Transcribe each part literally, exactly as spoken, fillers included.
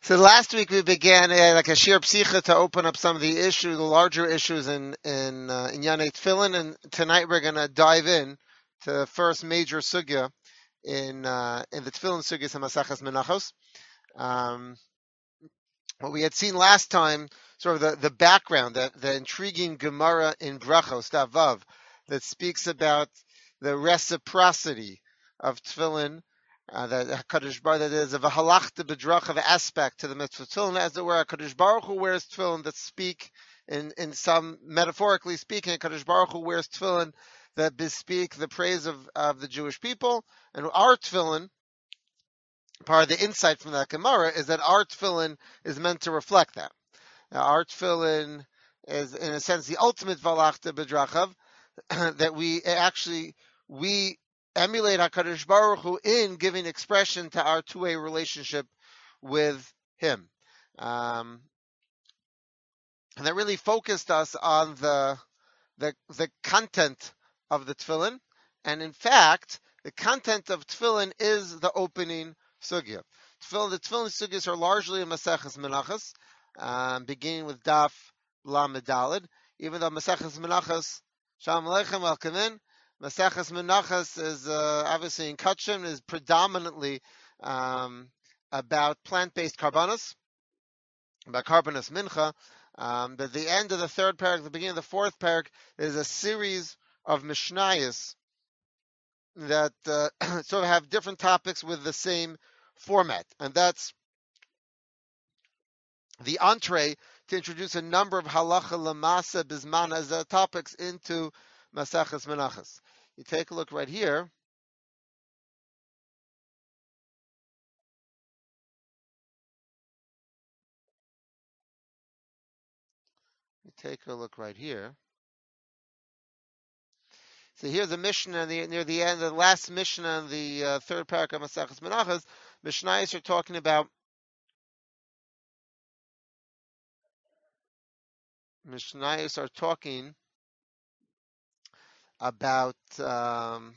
So last week we began uh, like a shir psicha to open up some of the issues, the larger issues in in uh, in Yanei Tefillin, and tonight we're going to dive in to the first major sugya in uh, in the Tefillin sugyas of Masachas Menachos. Um, what we had seen last time, sort of the, the background, the, the intriguing Gemara in Brachos Davav that speaks about the reciprocity of Tefillin. Uh, that Hakadosh Baruch that is of a halachta bedrach of aspect to the mitzvah tefillin, as it were. Hakadosh Baruch Hu wears tefillin that speak in in some metaphorically speaking. Hakadosh Baruch Hu wears tefillin that bespeak the praise of of the Jewish people, and our tefillin, part of the insight from that Gemara, is that our tefillin is meant to reflect that. Now, our tefillin is, in a sense, the ultimate valachta bedrachav, that we actually we emulate HaKadosh Baruch Hu in giving expression to our two-way relationship with Him. Um, and that really focused us on the, the the content of the tefillin. And in fact, the content of tefillin is the opening sugya. Tefillin, the tefillin sugyas are largely a Maseches Menachos, um, beginning with Daf Lamed Daled, even though Maseches Menachos, Shalom Aleichem, welcome in. Maseches Menachos is uh, obviously in Kachim, is predominantly um, about plant-based karbanos, about karbanos mincha. Um, but at the end of the third parak, the beginning of the fourth parak, is a series of mishnayos that uh, sort of have different topics with the same format, and that's the entree to introduce a number of halacha lamasa bisman as uh, topics into Maseches Menachos. You take a look right here. You take a look right here. So here's a Mishnah the, near the end, the last Mishnah in the uh, third parak of Maseches Menachos. Mishnayos are talking about Mishnayos are talking about um,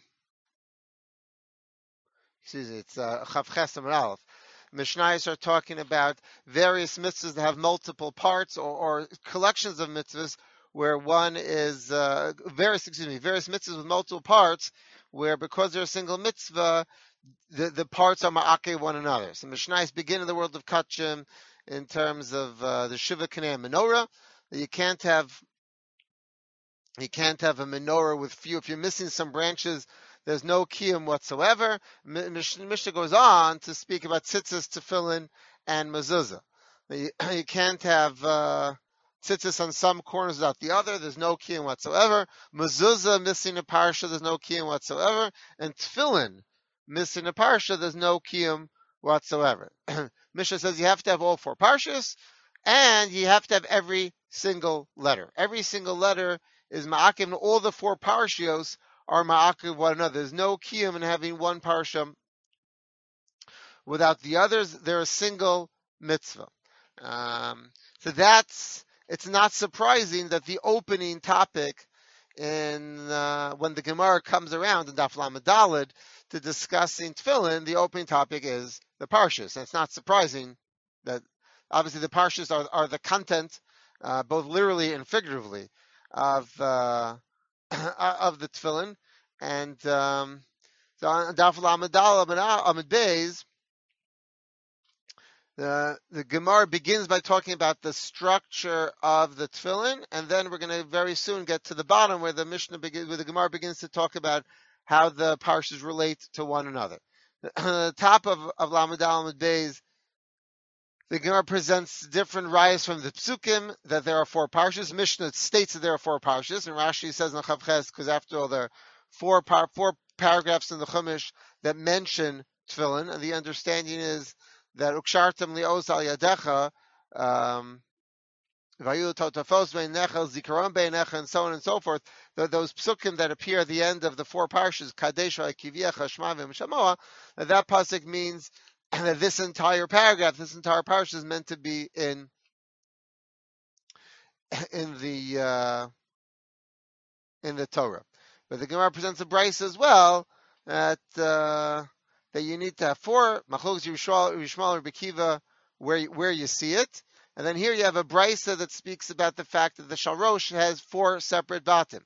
excuse me, it's Chav Ches Amud Aleph. Mishnayos are talking about various mitzvahs that have multiple parts, or, or collections of mitzvahs where one is uh, various excuse me various mitzvahs with multiple parts, where because they're a single mitzvah, the, the parts are ma'ake one another. So Mishnayos begin in the world of Kachim in terms of uh, the Shiva Kanei menorah. You can't have you can't have a menorah with few. If you're missing some branches, there's no kiyum whatsoever. Mishnah goes on to speak about tzitzis, tefillin, and mezuzah. You, you can't have uh, tzitzis on some corners without the other. There's no kiyum whatsoever. Mezuzah missing a parsha, there's no kiyum whatsoever. And tefillin missing a parsha, there's no kiyum whatsoever. Mishnah says you have to have all four parshas, and you have to have every single letter. Every single letter is ma'akiv, and all the four parshios are ma'akiv one another. There's no kiyum in having one parsha without the others. They're a single mitzvah. Um, so that's, it's not surprising that the opening topic in uh, when the Gemara comes around in Daf Lamed Daled to discussing tefillin, the opening topic is the parshas. And it's not surprising that obviously the parshas are, are the content, uh, both literally and figuratively, of uh, of the tefillin. And um, so on Daf Lamed Daled Amud Beis, the the Gemara begins by talking about the structure of the tefillin, and then we're going to very soon get to the bottom where the Mishnah begins, where the Gemara begins to talk about how the parshas relate to one another. The top of of Lamed Daled Amud Beis, the Gemara presents different rayas from the Psukim that there are four parshas. Mishnah states that there are four parshas, and Rashi says in Chav Ches, because after all, there are four par- four paragraphs in the Chumash that mention tefillin, and the understanding is that ukshartam li'os al yadecha, um, vayu totafos beinecha, zikaron beinecha, and so on and so forth. Those psukim that appear at the end of the four parshas, kadesha, kivyecha, shma v'mishamoa, that pasuk means that this entire paragraph, this entire parsha is meant to be in in the uh, in the Torah. But the Gemara presents a brayso as well that uh, that you need to have four. Machlokes Yishmael Rebbe Kiva, where where you see it. And then here you have a brisa that speaks about the fact that the shalrosh has four separate batim,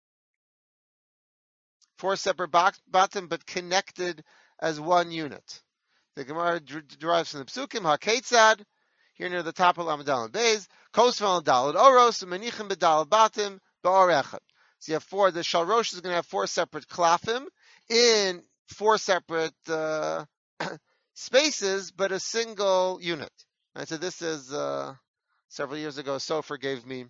four separate batim, but connected as one unit. The Gemara derives from the Psukim, HaKetzad, here near the top of Lamadal Beis, Kosval Dalad Oros, Menichem Bedal Batim, Ba'or Echad. So you have four, the Shalrosh is going to have four separate klafim in four separate uh, spaces, but a single unit. And so this is, uh, several years ago, Sofer gave me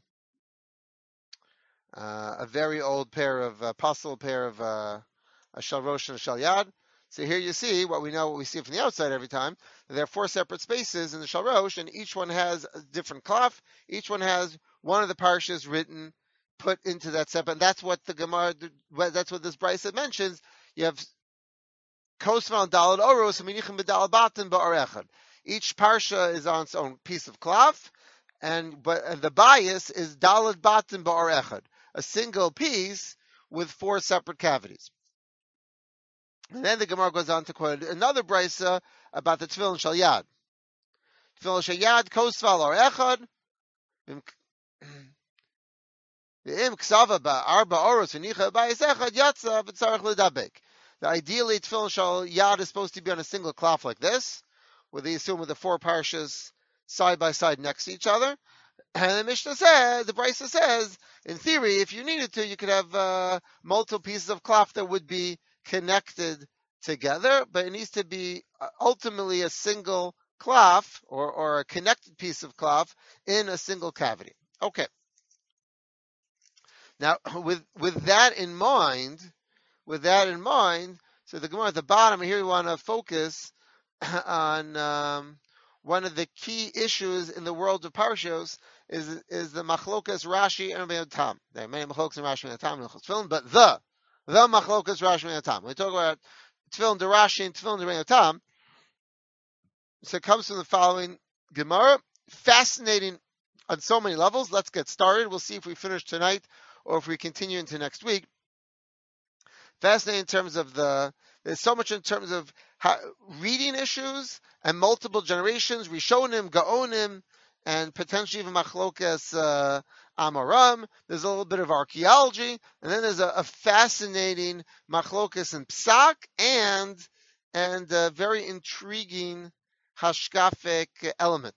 uh, a very old pair of, uh, puzzle pair of uh, a Shalrosh and a Shalyad. So here you see what we know, what we see from the outside every time. There are four separate spaces in the Shalrosh, and each one has a different klaf. Each one has one of the parshas written, put into that separate. And that's what the Gemara, that's what this brisa mentions. You have Kosval Dalad Oros, Menichem Bedal Batim Ba'or Echad. Each parsha is on its own piece of klaf, and but and the bias is Dalad Batim Ba'or Echad, a single piece with four separate cavities. And then the Gemara goes on to quote another brisa about the Tefillin Shal Yad. Tefillin Shal Yad, Kosval or Echad. The ideally Tefillin Shal Yad is supposed to be on a single cloth like this, where they assume with the four parshas side by side next to each other. And the Mishnah says, the brisa says, in theory, if you needed to, you could have uh, multiple pieces of cloth that would be connected together, but it needs to be ultimately a single cloth or, or a connected piece of cloth in a single cavity. Okay. Now, with with that in mind, with that in mind, so the Gemara at the bottom here, we want to focus on um, one of the key issues in the world of parshos is is the machlokas Rashi and Rebbeinu Tam. There are many machlokas in Rashi and Tam in Tefillin, but the the machlokas Rashi and Tam. When we talk about Tefillin de Rashi and Tefillin de Rebbeinu Tam, so it comes from the following Gemara, fascinating on so many levels. Let's get started. We'll see if we finish tonight or if we continue into next week. Fascinating in terms of the, there's so much in terms of how, reading issues and multiple generations, Rishonim, Gaonim, and potentially even Machlokas uh, Amoram. There's a little bit of archaeology, and then there's a, a fascinating Machlokas and Psak, and and a very intriguing Hashkafic element.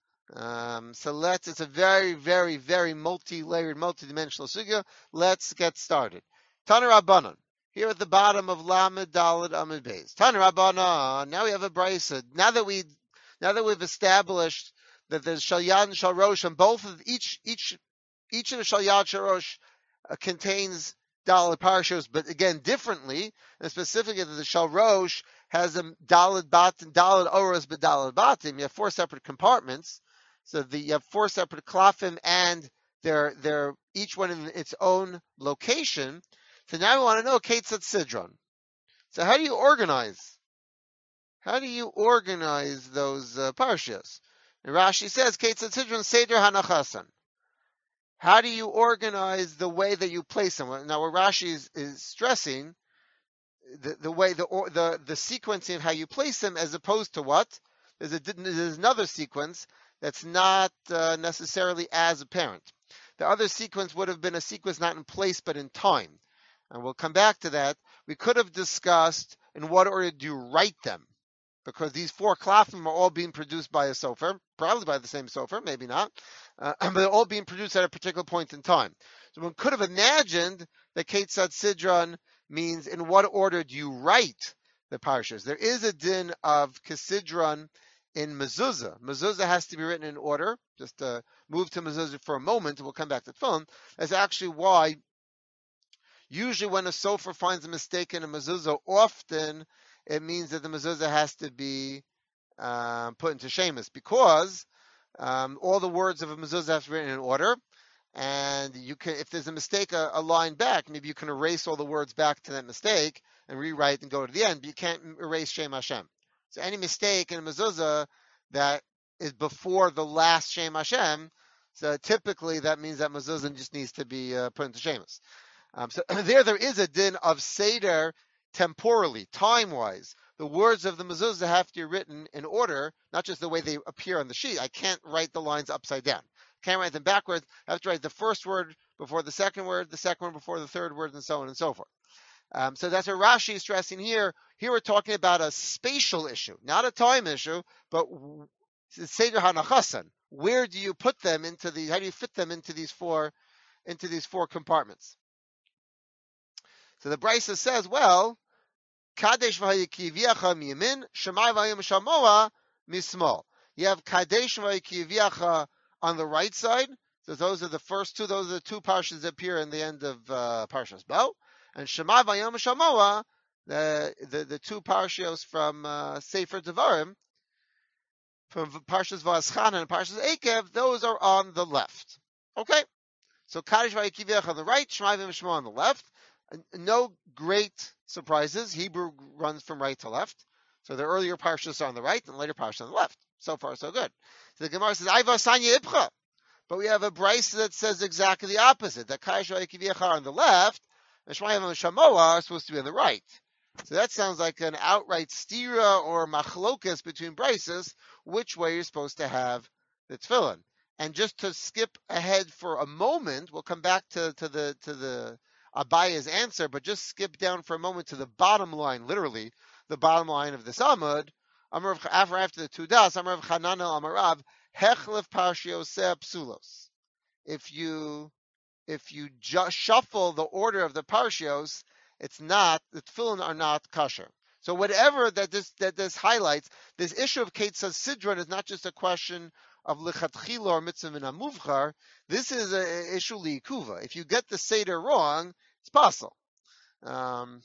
Um, so let's, it's a very, very, very multi-layered, multi-dimensional sugya. Let's get started. Tana Rabbanan. Here at the bottom of Lamed Daled Amud Beis. Tana Rabbanan. Now we have a brisa. Now that we, now that we've established that there's Shalyad and Shalrosh, and both of each, each, each of the Shalyad Shalrosh uh, contains Daled parshos, but again differently, and specifically that the Shalrosh has a Daled Batim, Daled Oros, but Daled Batim. You have four separate compartments. So the, you have four separate klafim, and they're they're each one in its own location. So now we want to know Ketzat Sidron. So how do you organize? How do you organize those uh, parshas? And Rashi says Ketzat Sidron Seder Hanachasan. How do you organize the way that you place them? Now, what Rashi is, is stressing the the way the the the sequencing of how you place them, as opposed to what there's a there's another sequence that's not uh, necessarily as apparent. The other sequence would have been a sequence not in place but in time. And we'll come back to that. We could have discussed in what order do you write them, because these four klafim are all being produced by a sofer, probably by the same sofer, maybe not, uh, but they're all being produced at a particular point in time. So one could have imagined that Ketzat Sidron means in what order do you write the parshas. There is a din of Kesidron in mezuzah. Mezuzah has to be written in order. Just to move to mezuzah for a moment, and we'll come back to the phone. That's actually why usually when a sofer finds a mistake in a mezuzah, often it means that the mezuzah has to be um, put into shemus, because um, all the words of a mezuzah have to be written in order. And you can, if there's a mistake a, a line back, maybe you can erase all the words back to that mistake and rewrite and go to the end, but you can't erase Shem Hashem. So any mistake in a mezuzah that is before the last Shem Hashem, so typically that means that mezuzah just needs to be uh, put into shemus. Um, so there, there is a din of seder temporally, time-wise. the words of the mezuzah have to be written in order, not just the way they appear on the sheet. I can't write the lines upside down. Can't write them backwards. I have to write the first word before the second word, the second word before the third word, and so on and so forth. Um, so that's what Rashi is stressing here. Here we're talking about a spatial issue, not a time issue, but Seder Hanachasan. Where do you put them into the? How do you fit them into these four, into these four compartments? So the Brisa says, well, Kadesh v'hayikiviacha miyamin, Shemai v'hayim shamoa mismol. You have Kadesh v'hayikiviacha on the right side. So those are the first two. Those are the two parshas that appear in the end of uh, Parshas Bo. And Shemai v'hayim shamoa, the, the the two parshas from uh, Sefer Devarim, from Parshas Va'aschana and Parshas Ekev, those are on the left. Okay? So Kadesh v'hayikiviacha on the right, Shemai v'hayim shamoa on the left. No great surprises. Hebrew runs from right to left. So the earlier parshas are on the right and the later parshas on the left. So far, so good. So the Gemara says, Aiva Sanya Ibcha. But we have a brisa that says exactly the opposite. That Kadesh v'hayikiviacha are on the left, and Shmayim and Shamoa are supposed to be on the right. So that sounds like an outright stira or machlokas between brises, which way you're supposed to have the tefillin. And just to skip ahead for a moment, we'll come back to, to the to the Abaya's answer, but just skip down for a moment to the bottom line, literally, the bottom line of this Amud. Amar after, after the two das, Amar of Chananel Amarav, Hechlef Parshioseh Psulos. If you if you ju- shuffle the order of the Parshios, it's not, the tefillin are not kosher. So whatever that this that this highlights, this issue of Ketzas Sidron is not just a question of lichatchila or mitzvah min hamuvchar. This is an issue liikuva. If you get the seder wrong, it's possible. Um,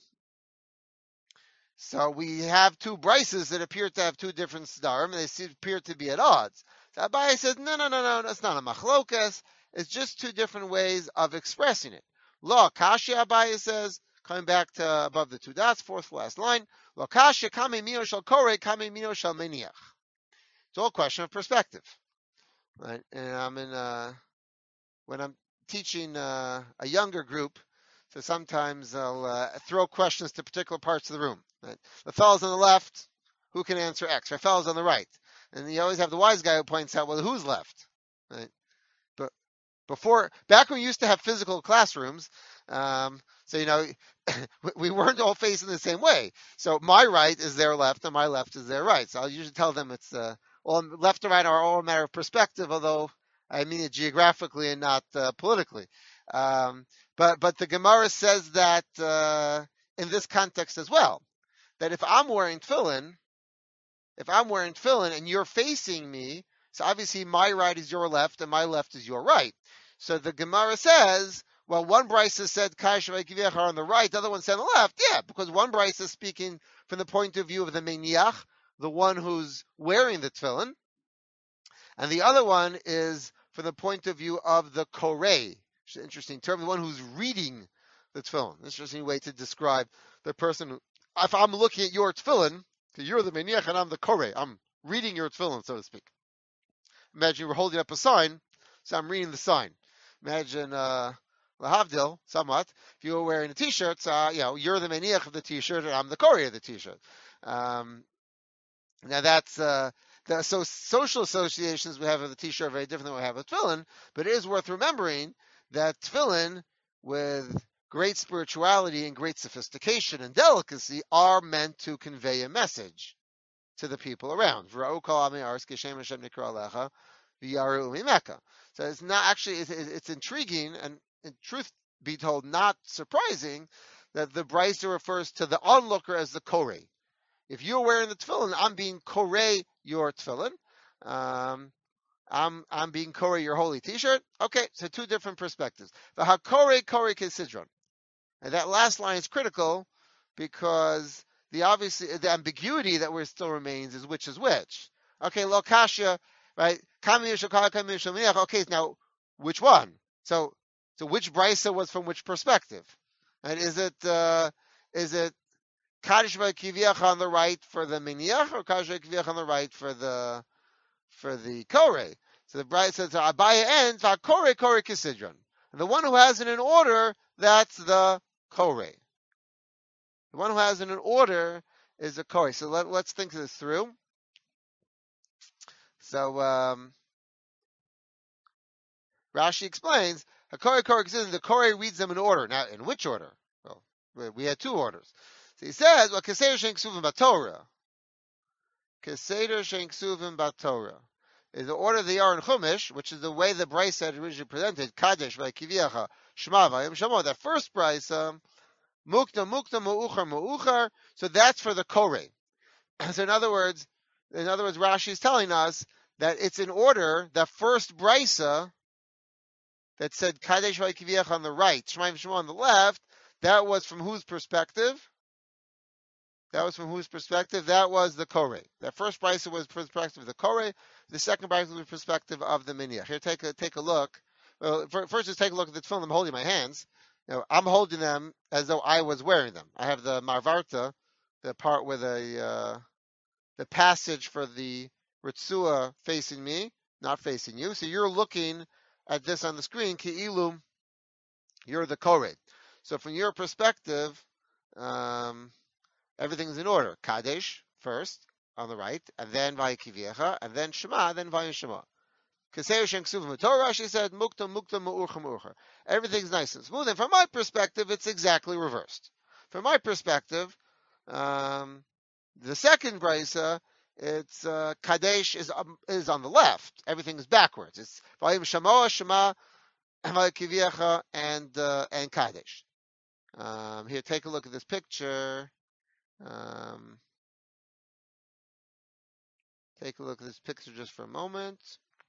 so we have two brises that appear to have two different sedarim, and they appear to be at odds. So Abaye says, no, no, no, no, that's not a machlokas. It's just two different ways of expressing it. Lo kashi, Abaye says, coming back to above the two dots, fourth last line. Lo kashi kame mino shal kore, kame mino shal meniach. It's all a question of perspective. Right? And I'm in uh, when I'm teaching uh, a younger group, so sometimes I'll uh, throw questions to particular parts of the room. Right? The fellows on the left, who can answer X? Right? Fellows on the right, and you always have the wise guy who points out, well, who's left? Right? But before, back when we used to have physical classrooms, um, so you know, we weren't all facing the same way. So my right is their left, and my left is their right. So I'll usually tell them it's uh, all left and right are all a matter of perspective, although I mean it geographically and not uh, politically. Um, but but the Gemara says that uh, in this context as well, that if I'm wearing tefillin, if I'm wearing tefillin and you're facing me, so obviously my right is your left and my left is your right. So the Gemara says, well, one brisa said Kadesh v'hayikiviacha are on the right, the other one said on the left. Yeah, because one brisa is speaking from the point of view of the meniach, the one who's wearing the tefillin, and the other one is from the point of view of the korei, which is an interesting term, the one who's reading the tefillin. Interesting way to describe the person who, if I'm looking at your tefillin, because you're the meniach and I'm the korei, I'm reading your tefillin, so to speak. Imagine you were holding up a sign, so I'm reading the sign. Imagine, uh, lahavdil, somewhat, if you were wearing a t-shirt, so, uh, you know, you're the meniach of the t-shirt and I'm the korei of the t-shirt. Um, Now that's uh, the, so social associations we have of the t-shirt are very different than we have with tefillin, but it is worth remembering that tefillin, with great spirituality and great sophistication and delicacy, are meant to convey a message to the people around. So it's not actually, it's, it's intriguing and, in truth be told, not surprising that the brisa refers to the onlooker as the korei. If you're wearing the tefillin, I'm being korei your tefillin. Um, I'm I'm being korei your holy t-shirt. Okay, so two different perspectives. The hakorei korei kesidron, and that last line is critical because the obviously the ambiguity that we're still remains is which is which. Okay, lo kasha, right? Okay, now which one? So so which brisa was from which perspective? And is it uh, is it Kadesh v'hayikiviacha on the right for the meniach, or Kadesh v'hayikiviacha on the right for the for the korei? So the bride says Abaye ends korei korei kisidron. And the one who has it in order, that's the korei. The one who has it in order is a Korei. So let, let's think this through. So um, Rashi explains, Hakori Korei exists, the Korei reads them in order. Now, in which order? Well, we had two orders. So he says, well, Keseder Shen Ksuvim Batorah. Keseder Shen Ksuvim Batorah is the order they are in Chumash, which is the way the Brisa had originally presented, Kadesh, Vaykiviacha, Shema, Vayim Shamo. That first Brisa, Mukta, Mukta, Mu'uchar, Mu'uchar. So that's for the Korei. So in other words, in other words, Rashi is telling us that it's in order. That first brisa that said Kadesh Vaykiviach on the right, Shema Shema on the left, that was from whose perspective? That was from whose perspective? That was the Korei. That first brisa was perspective of the Korei. The second brisa was perspective of the Miniach. Here, take a take a look. Well, first, just take a look at the tefillin I'm holding in my hands. Now, I'm holding them as though I was wearing them. I have the Marvarta, the part with a uh, the passage for the Ritzua facing me, not facing you. So you're looking at this on the screen, Ki'ilu, you're the Korei. So from your perspective, um, everything's in order. Kadesh first, on the right, and then Vayikiviecha, and then Shema, then Vayin Shema. Kesei Shen Ksuvim Torah, she said, Mukta, Mukta, Mu'urcha, Mu'urcha. Everything's nice and smooth. And from my perspective, it's exactly reversed. From my perspective, um, the second brisa, it's uh, Kadesh is um, is on the left. Everything is backwards. It's Vayim Shamoa, Shema, Vayikiviecha, and uh, and Kadesh. Um, here, take a look at this picture. Um, take a look at this picture just for a moment.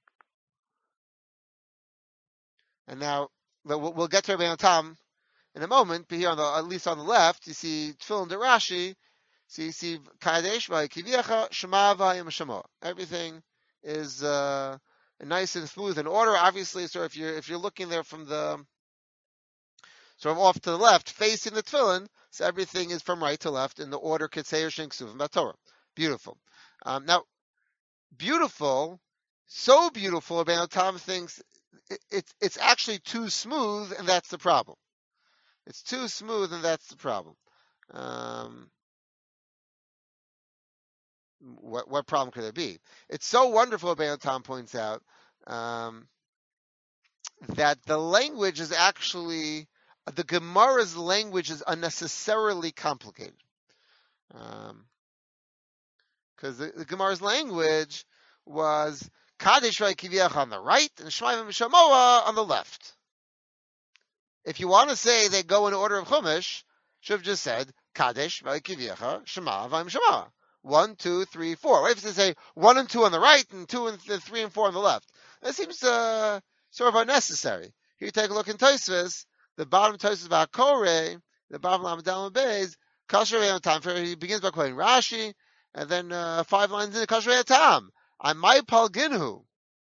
And now we'll, we'll get to Rabbeinu Tam in a moment. But here, on the at least on the left, you see Tefillin de Rashi. So you see Kadesh Vayikiviecha, Shema Vayim Shema. Everything is uh, nice and smooth in order. Obviously, so if you're if you're looking there from the sort of off to the left, facing the tefillin, so everything is from right to left in the order Ketseir Shen Ksuvim Batorah. Beautiful. Um, now, beautiful, so beautiful. Rabbeinu Tam thinks it, it, it's actually too smooth, and that's the problem. It's too smooth, and that's the problem. Um, what what problem could there be? It's so wonderful, Rabbeinu Tam points out, um, that the language is actually, the Gemara's language is unnecessarily complicated. Because um, the, the Gemara's language was Kadesh Vaykiviach on the right and Shema Shamoa on the left. If you want to say they go in order of Chumash, should have just said Kadesh Vaykiviach Shema Vayim Shema. One, two, three, four. Why have to say one and two on the right and two and th- three and four on the left? That seems uh, sort of unnecessary. Here you take a look in Tosfos, the bottom Tosfos about Korei, the bottom Lamed Daled Beis, Kasher Tam. He begins by quoting Rashi, and then uh, five lines in Kasher Tam. On my Palginhu.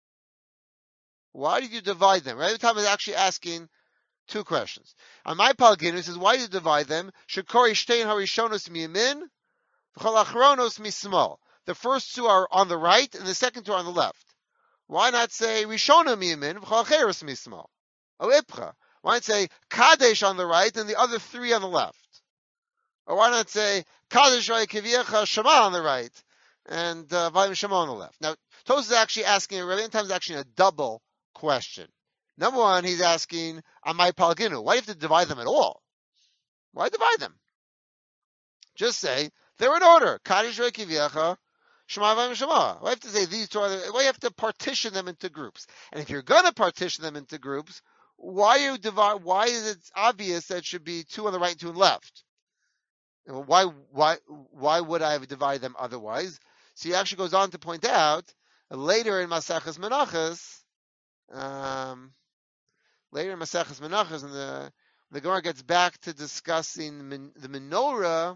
Why did you divide them? Rabbeinu Tam is actually asking two questions. On my Palginhu, he says, why did you divide them? Shekori Shtein Harishonos Miyamin, V'chol Achronos Mismol. The first two are on the right, and the second two are on the left. Why not say Rishona Miyamin, V'chol Acheros Mismol? O Ipcha. Why not say Kadesh on the right, and the other three on the left? Or why not say Kadesh Vayikiviecha Shema on the right, and uh, Vayim Shema on the left? Now, Tosfos is actually asking, Rabbeinu Tam is actually a double question. Number one, he's asking, Amai Palginu, why do you have to divide them at all? Why divide them? Just say, they're in order. Kadesh Vayikiviecha, Shema Vayim Shema. Why do you have to say these two are, why do you have to partition them into groups? And if you're going to partition them into groups, why you divide, why is it obvious that it should be two on the right and two on the left? Why, why, why would I divide them otherwise? So he actually goes on to point out later in Maseches Menachos, um, later in Maseches Menachos, and the the Gemara gets back to discussing min, the menorah.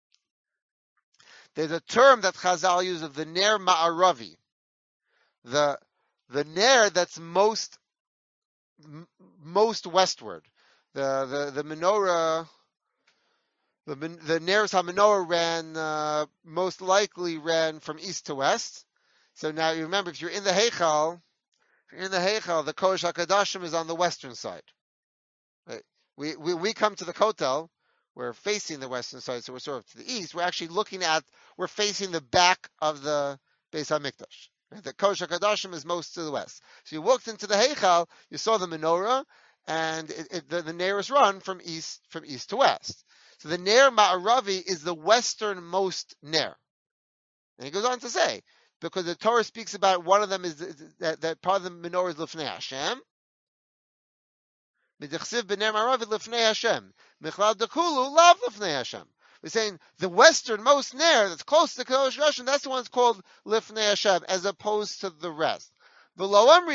There's a term that Chazal use of the ner ma'aravi, the the ner that's most m- most westward. The the the menorah. The, the Neres HaMenorah ran, uh, most likely ran from east to west. So now you remember, if you're in the Heichal, if you're in the Heichal, the Kodesh HaKadoshim is on the western side. Right? We, we we come to the Kotel, we're facing the western side, so we're sort of to the east. We're actually looking at, we're facing the back of the Beis Hamikdash. The Kodesh HaKadoshim is most to the west. So you walked into the Heichal, you saw the menorah, and it, it, the, the Ner is run from east from east to west. So the Ner Ma'aravi is the westernmost Ner. And he goes on to say, because the Torah speaks about one of them is that, that part of the menorah is Lifnei Hashem. Midchsiv b'ner Ma'aravi Lifnei Hashem. Michlal dekulu lav Lifnei Hashem. We're saying the westernmost Ner that's close to Kodesh HaKadoshim, that's the one that's called Lifnei Hashem, as opposed to the rest. There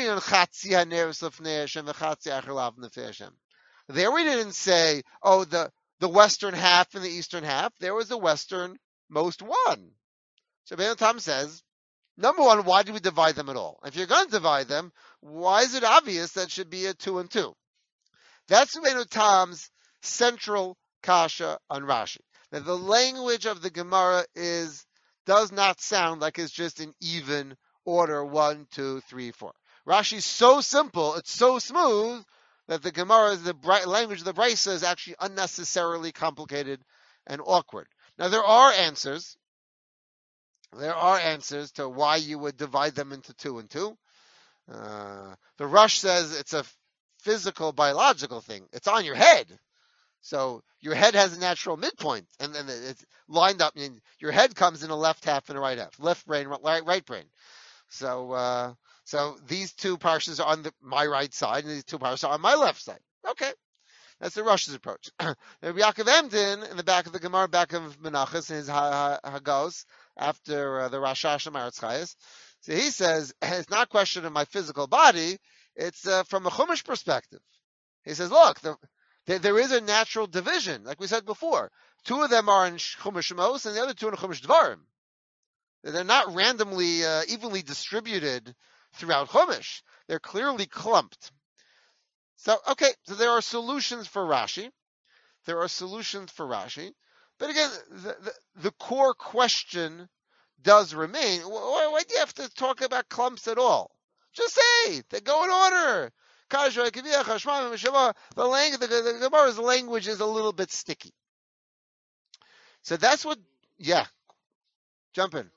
we didn't say, oh, the, the western half and the eastern half. There was the westernmost one. So Ben Tam says, number one, why do we divide them at all? If you're going to divide them, why is it obvious that it should be a two and two? That's Ben Tam's central kasha on Rashi. That the language of the Gemara is does not sound like it's just an even order, one, two, three, four. Rashi's so simple, it's so smooth, that the Gemara, the language of the Brisa, is actually unnecessarily complicated and awkward. Now there are answers. There are answers to why you would divide them into two and two. Uh, the Rush says it's a physical, biological thing. It's on your head. So your head has a natural midpoint, and then it's lined up. And your head comes in a left half and a right half, left brain, right, right brain. So, uh, so these two parshas are on the, my right side, and these two parshas are on my left side. Okay, that's the Rush's approach. Rabbi Yaakov Emden in the back of the Gemara, back of Menachos, in his Hagos after uh, the Rashash and Maratz Chayes. So he says it's not a question of my physical body; it's uh, from a Chumash perspective. He says, look, the there is a natural division, like we said before. Two of them are in Chumash Shemos, and the other two in Chumash Dvarim. They're not randomly, uh, evenly distributed throughout Chumash. They're clearly clumped. So, okay, so there are solutions for Rashi. There are solutions for Rashi. But again, the, the, the core question does remain. Why, why do you have to talk about clumps at all? Just say, they go in order. The language, the, the Gemara's language is a little bit sticky. So that's what, yeah, jump in.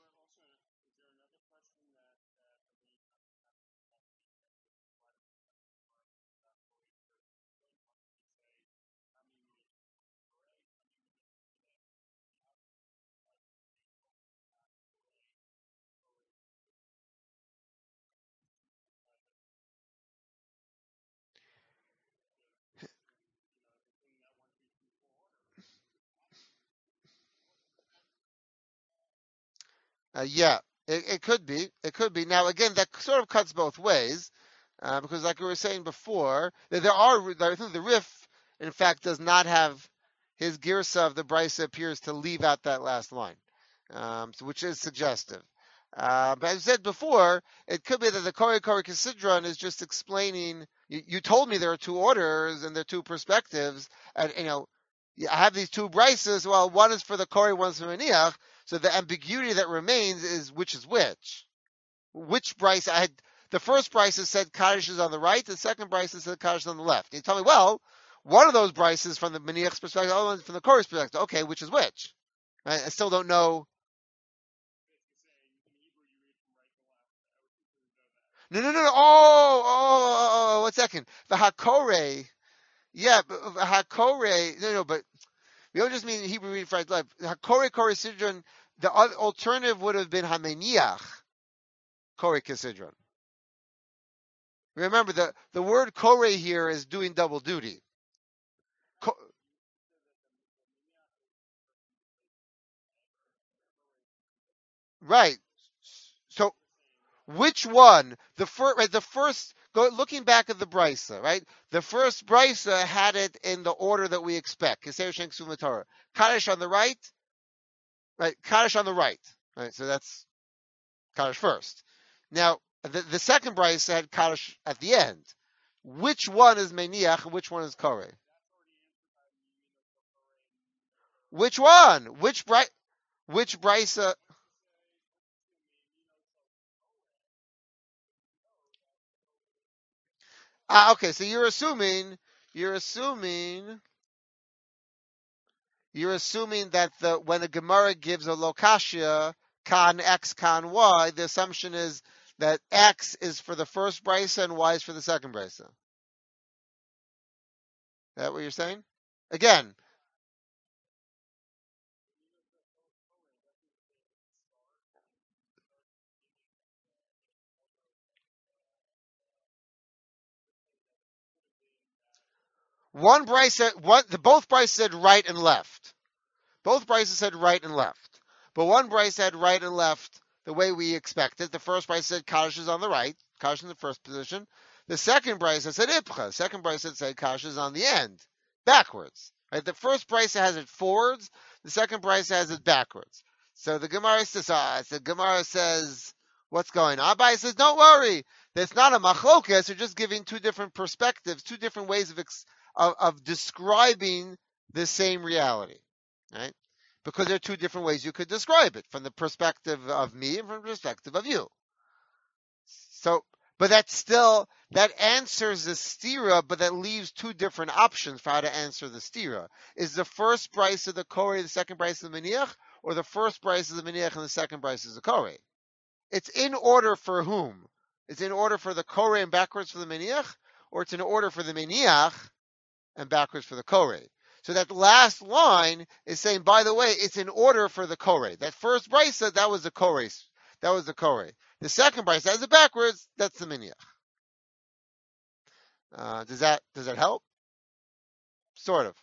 Uh, yeah, it, it could be. It could be. Now, again, that sort of cuts both ways, uh, because like we were saying before, there, there are, I think the Rif, in fact, does not have, his girsa of the Brisa appears to leave out that last line, um, so, which is suggestive. Uh, but as I said before, it could be that the Kori Kori Kisidron is just explaining, you, you told me there are two orders and there are two perspectives, and, you know, I have these two Brisas, well, one is for the Kori, one is for Maniach, so the ambiguity that remains is which is which. Which Bryce, I had, the first Brisa said Kaddish is on the right, the second Brisa said Kaddish is on the left. And you tell me, well, one of those Brises from the Maniach's perspective, the other one from the Kori's perspective. Okay, which is which? I, I still don't know. No, no, no, no. Oh, oh, oh, oh, one second. The Hakore. Yeah, but Hakore. No, no, but we don't just mean Hebrew read for life. Hakore Kore Sidron. The alternative would have been Hameniach Kore Kisidron. Remember, the, the word Kore here is doing double duty. Ko- right. So, which one? The first, right? The first, go looking back at the brisa, right? The first brisa had it in the order that we expect. Kiser Shenk Sumatorah. Kaddish on the right, right? Kaddish on the right, right? So that's Kaddish first. Now, the, the second brisa had Kaddish at the end. Which one is Meniach and which one is Kore? Which one? Which bright? Which brisa? Ah, okay. So you're assuming, you're assuming you're assuming that the when the Gemara gives a lokashia, kan X, kan Y, the assumption is that X is for the first brisa and Y is for the second brisa. Is that what you're saying? Again, one brisa, one the both brisa said right and left. Both Bryces said right and left. But one Bryce said right and left the way we expected. The first Bryce said Kash is on the right, Kash in the first position. The second Bryce said Ipcha. The second Bryce said Kash is on the end, backwards. Right? The first Bryce has it forwards. The second Bryce has it backwards. So the Gemara says, uh, the Gemara says, what's going on? Abai says, don't worry. It's not a machlokas. You're just giving two different perspectives, two different ways of, of, of describing the same reality. Right? Because there are two different ways you could describe it, from the perspective of me and from the perspective of you. So, but that still, that answers the stira, but that leaves two different options for how to answer the stira. Is the first price of the Kore the second price of the Miniach, or the first price of the Miniach and the second price is the Kore? It's in order for whom? It's in order for the Kore and backwards for the Miniach, or it's in order for the Miniach and backwards for the Kore? So that last line is saying, by the way, it's in order for the Kore. That first brisa, that was the Kore. That was the Kore. The second brisa, has it backwards, that's the Miniach. Uh, does that does that help? Sort of.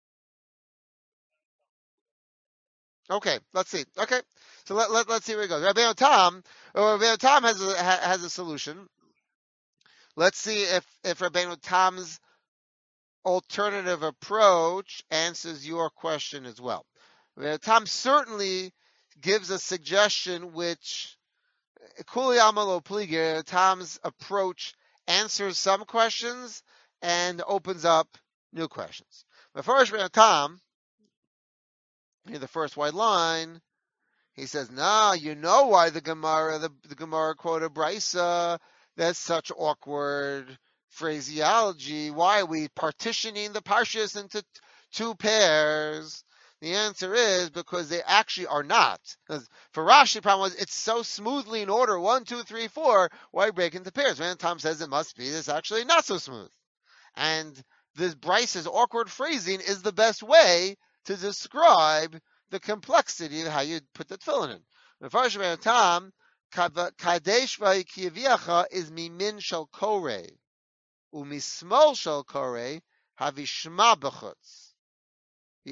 Okay, let's see. Okay, so let, let, let's see where it goes. Rabbi Tam, Rabbi Tam has a, has a solution. Let's see if, if Rabbi Tam's alternative approach answers your question as well. Tom certainly gives a suggestion which Kuli Amalo Pliger, Tom's approach answers some questions and opens up new questions. But first, Tom, in the first white line, he says, "No, you know why the Gemara, the, the Gemara quoted Brisa. That's such awkward phraseology. Why are we partitioning the parshas into t- two pairs?" The answer is because they actually are not. Because for Rashi, the problem was it's so smoothly in order, one, two, three, four. Why break into pairs? When Tom says it must be, it's actually not so smooth. And this Bryce's awkward phrasing is the best way to describe the complexity of how you put the tefillin in. The first Tom, Kadesh v'Kiyaviacha is mimin shel kore, umismol shel kore havishma b'chutz. He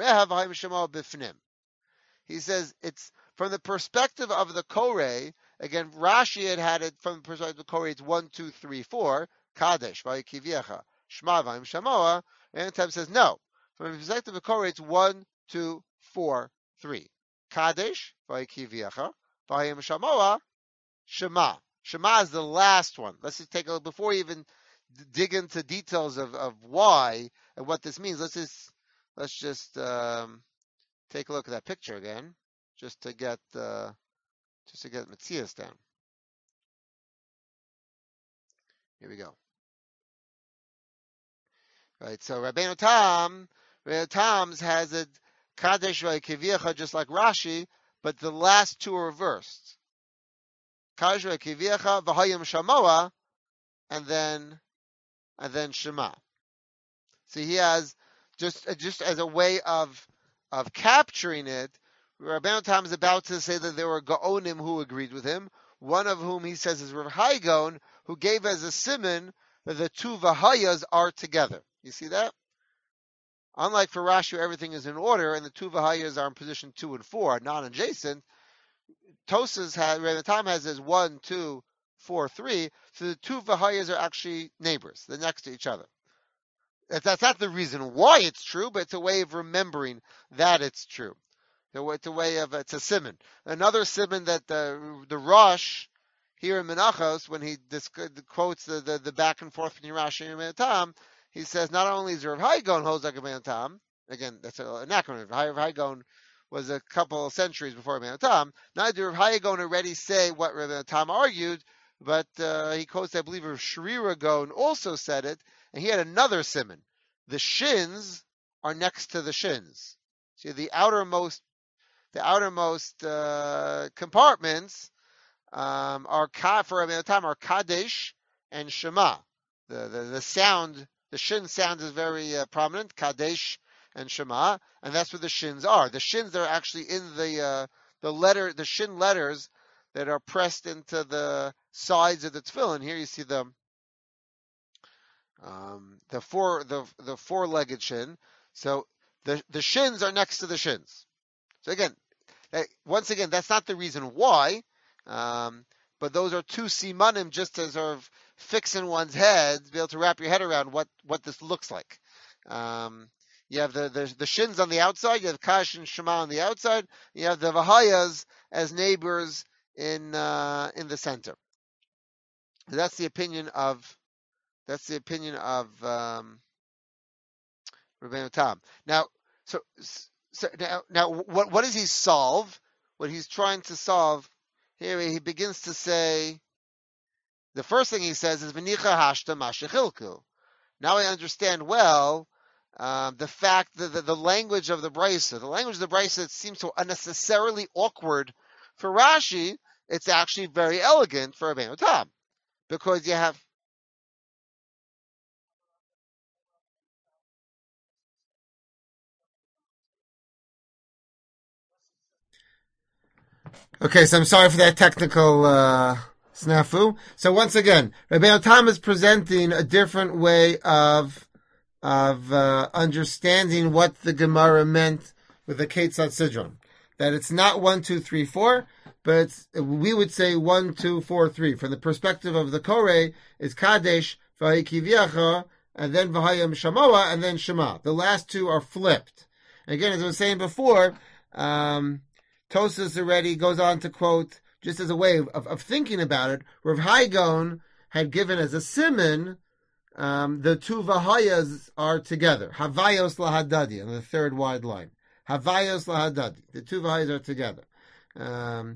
says it's from the perspective of the Kore. Again, Rashi had had it from the perspective of the Kore. It's one, two, three, four. Kadesh, Vayikivyecha, Shma, Vayim Shamoa. And time says no. From the perspective of the Kore, it's one, two, four, three. Kadesh, Vayikivyecha, Vayim Shamoa, Shema. Shema is the last one. Let's just take a look before we even dig into details of, of why and what this means. Let's just Let's just um, take a look at that picture again, just to get uh, just to get Matthias down. Here we go. Right. So Rabbeinu Tam, Rabbeinu Tam's has it Kadesh v'Kivyecha just like Rashi, but the last two are reversed. Kadesh v'Kivyecha v'Hayim Shamoa, and then and then Shema. So he has. Just, just as a way of of capturing it, Rabbeinu Tam is about to say that there were Gaonim who agreed with him, one of whom he says is Rav Hai Gaon, who gave as a simon that the two Vahayas are together. You see that? Unlike for Rashi, where everything is in order, and the two Vahayas are in position two and four, non-adjacent, Tosas has, Rabbeinu Tam has as one, two, four, three, so the two Vahayas are actually neighbors. They're next to each other. That's not the reason why it's true, but it's a way of remembering that it's true. It's a way of, it's a simon. Another simon that the the Rosh here in Menachos, when he disc, quotes the, the, the back and forth between Rashi and Rabbeinu Tam, he says not only is Rav Hai Gaon holds like Rabbeinu Tam, again, that's an anachronism. Rav Hai Gaon was a couple of centuries before Rabbeinu Tam. Not did Rav Hai Gaon already say what Rabbeinu Tam argued, but uh, he quotes, I believe, Rav Shrira Gaon also said it, and he had another simon. The shins are next to the shins. See, the outermost, the outermost uh, compartments um, are for a time are Kadesh and Shema. The, the the sound, the shin sound is very uh, prominent. Kadesh and Shema, and that's where the shins are. The shins are actually in the uh, the letter, the shin letters that are pressed into the sides of the tefillin. Here you see the um, the four the the four-legged shin. So the the shins are next to the shins. So again, that, once again, that's not the reason why, um, but those are two simanim just to sort of fix in one's head, to be able to wrap your head around what, what this looks like. Um, you have the, the the shins on the outside, you have Kash and Shema on the outside, you have the Vahayas as neighbors in uh, in the center. That's the opinion of that's the opinion of um, Rabbeinu Tam. Now, so so now now what what does he solve? What he's trying to solve here, he begins to say, the first thing he says is V'nicha hashta mashechilku. Now I understand well um, the fact that the, the language of the Brisa, the language of the Brisa, it seems so unnecessarily awkward for Rashi. It's actually very elegant for Rabbeinu Tam, because you have. Okay, so I'm sorry for that technical uh, snafu. So once again, Rabbeinu Tam is presenting a different way of of uh, understanding what the Gemara meant with the Ketzat Sidron. That it's not one, two, three, four, but it's, we would say one, two, four, three. From the perspective of the Koreh, is Kadesh, Vahikivyacha, and then Vahayim Shamoa, and then Shema. The last two are flipped. Again, as I was saying before, um, Tosas already goes on to quote, just as a way of, of, of thinking about it, Rav Hai Gaon had given as a siman, um, the two Vahayas are together. Havayos lahadadi, on the third wide line. Havayos lahadadi. The two Vahayas are together. Um,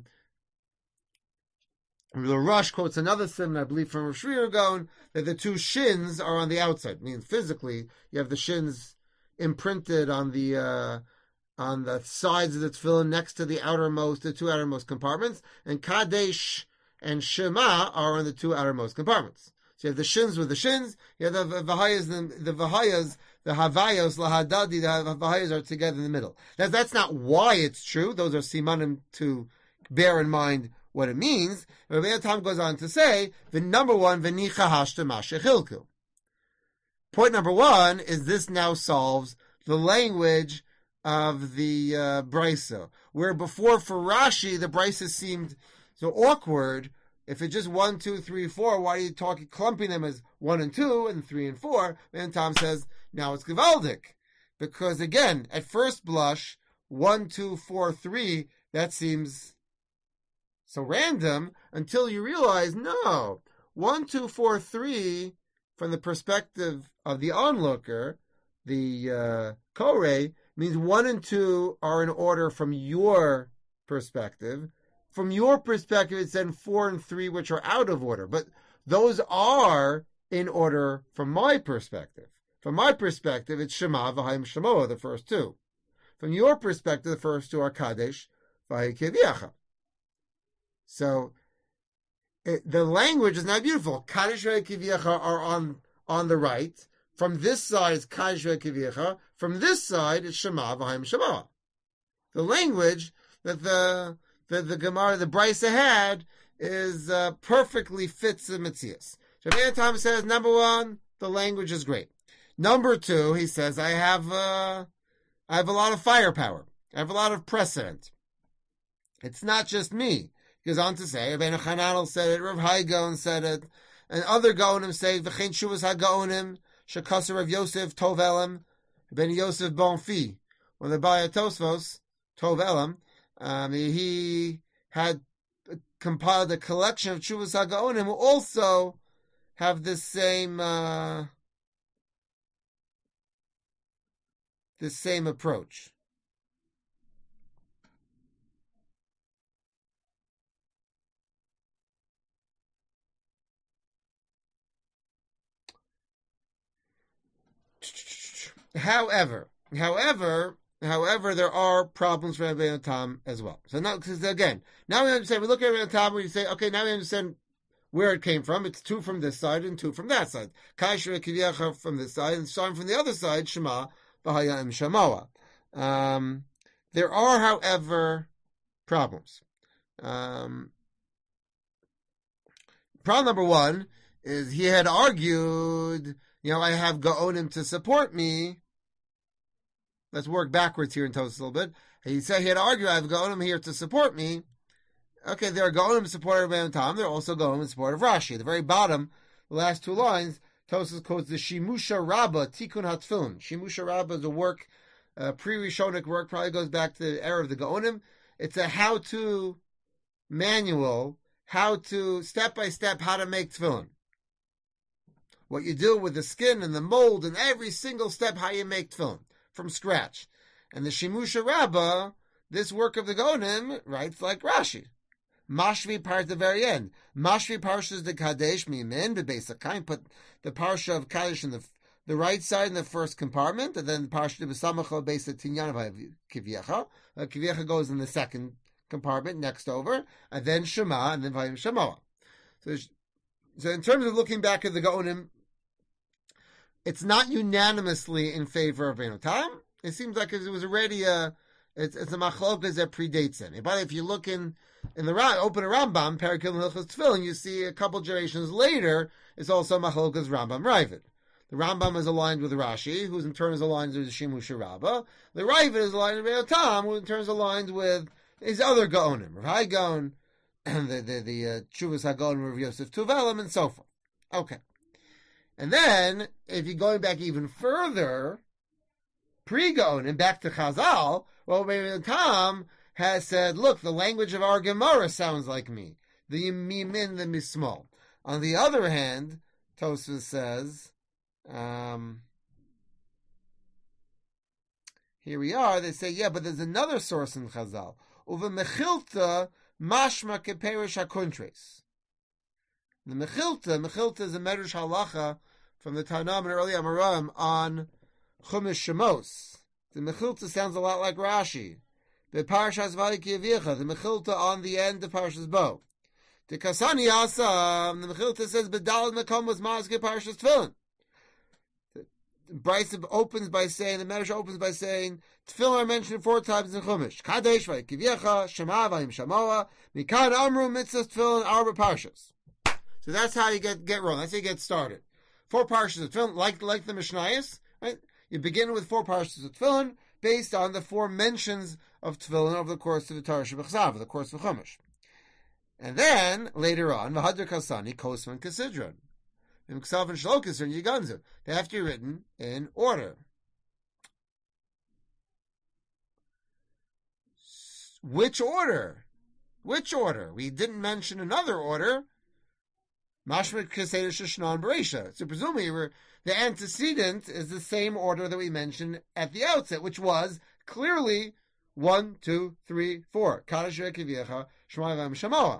the Rush quotes another siman, I believe from Rav Shri Gaon, that the two shins are on the outside. I mean, physically, you have the shins imprinted on the uh, on the sides of the tefillin next to the outermost, the two outermost compartments, and Kadesh and Shema are on the two outermost compartments. So you have the shins with the shins, you have the vahayas, the, the vahayas, the havayos, lahadadi, the vahayas are together in the middle. That, that's not why it's true. Those are simanim to bear in mind what it means. Rabbeinu Tam goes on to say, the number one, v'nicha hashta mashechilku. Point number one is this now solves the language of the uh, Brisa, where before for Rashi, the Brisa seemed so awkward. If it's just one, two, three, four, why are you talking, clumping them as one and two and three and four? And Tom says, now it's Gevaldik. Because again, at first blush, one, two, four, three, that seems so random until you realize, no, one, two, four, three, from the perspective of the onlooker, the uh, Koreh, means one and two are in order from your perspective. From your perspective, it's then four and three, which are out of order. But those are in order from my perspective. From my perspective, it's Shema, V'hayim Shemoah, the first two. From your perspective, the first two are Kadesh, V'hayikevyacha. So, it, the language is not beautiful. Kadesh, V'hayikevyacha are on, on the right. From this side is Kadesh, V'hayikevyacha. From this side, it's Shema, V'hayim Shemoah. The language that the The, the Gemara, the Brisa had, is uh, perfectly fits the Metzias. So Rabbeinu Tam says, number one, the language is great. Number two, he says, I have uh, I have a lot of firepower. I have a lot of precedent. It's not just me. He goes on to say, Rabbeinu Chananel said it, Rav Hai Gaon said it, and other Gaonim say, V'chein Shuvas HaGaonim, Shekasa Rav Yosef Tov Elam, Rabbeinu Yosef Bonfi, when the Baya Tosfos, Tov Elam, Um, he had compiled a collection of Chuvas HaGaonim who also have this same uh, this same approach. However, however, However, there are problems for Rabbeinu Tam as well. So now, because again, now we understand, we look at Rabbeinu Tam, we say, okay, now we understand where it came from. It's two from this side and two from that side. Kaishra Kivyecha from this side, and starting from the other side, Shema, Bahaya and Shamawa. Um, there are, however, problems. Um, problem number one is he had argued, you know, I have Gaonim to support me. Let's work backwards here and tell us a little bit. He said he had argued, I have Gaonim here to support me. Okay, there are Gaonim in support of Rabbeinu Tam. There are also Gaonim in support of Rashi. At the very bottom, the last two lines, Tosfos quotes the Shimusha Rabbah Tikkun HaTefillin. Shimusha Rabbah is a work, uh, pre-Rishonik work, probably goes back to the era of the Gaonim. It's a how-to manual, how to, step-by-step, how to make tefillin. What you do with the skin and the mold and every single step, how you make tefillin from scratch. And the Shimusha Rabbah, this work of the Gaonim, writes like Rashi. Mashvi part at the very end. Mashvi parshas the Kadesh mimin, the basic kind, put the parsha of Kadesh in the the right side in the first compartment, and then the parsha the B'samacha basic Tinyan of Kivyecha. Uh, Kivyecha goes in the second compartment next over, and then Shema, and then Vayim Shemoah. So, so in terms of looking back at the Gaonim, it's not unanimously in favor of Rabbeinu Tam. It seems like it was already a, it's, it's a machlokas that predates it. But if you look in, in the open a Rambam, Perikil Hilchos Tefillin, you see a couple generations later, it's also machlokas Rambam Ravid. The Rambam is aligned with Rashi, who in turn is aligned with Shimusha Rabbah. The Ravid is aligned with Rabbeinu Tam, who in turn is aligned with his other Gaonim, Rav Hai Gaon, and the, the, the uh, Chuvas HaGaonim, Rav Yosef Tuvelim, and so forth. Okay. And then, if you're going back even further, pre-Gaonim, back to Chazal, well, Rabbeinu Tam has said, look, the language of our Gemara sounds like me. The Mimin, the Mismol. On the other hand, Tosfos says, um, here we are, they say, yeah, but there's another source in Chazal. Uva Mechilta mashma keperish hakuntres. The Mechilta, Mechilta is a Medrash Halacha from the Tanam and early Amoraim on Chumash Shemos. The Mechilta sounds a lot like Rashi. The Parshas Vayikyevicha, the Mechilta on the end of Parshas Bo. The Kasani Asam, the Mechilta says, B'dalad Mekom was Mazke Parshas Tefillin. Bryce opens by saying, the Medrash opens by saying, Tefillin are mentioned four times in Chumash. Kadesh Vayikyevicha, Shema Vayim Shamoa, Mikan Amru Mitzvah Tefillin Arba Parshas. So that's how you get get wrong. That's how you get started. Four parshas of tefillin, like like the Mishnayos, right? You begin with four parshas of tefillin based on the four mentions of tefillin over the course of the Torah Shebechsav, the course of Chumash. And then later on, V'hadar Kasani Kosman Kasidron, and Ksav and Shlokas and Yiganzu. They have to be written in order. Which order? Which order? We didn't mention another order. Mashma Keseder Shishnan Bereisha. So presumably the antecedent is the same order that we mentioned at the outset, which was clearly one, two, three, four. Kadosh Kivyecha, Shema Vayim Shamoa.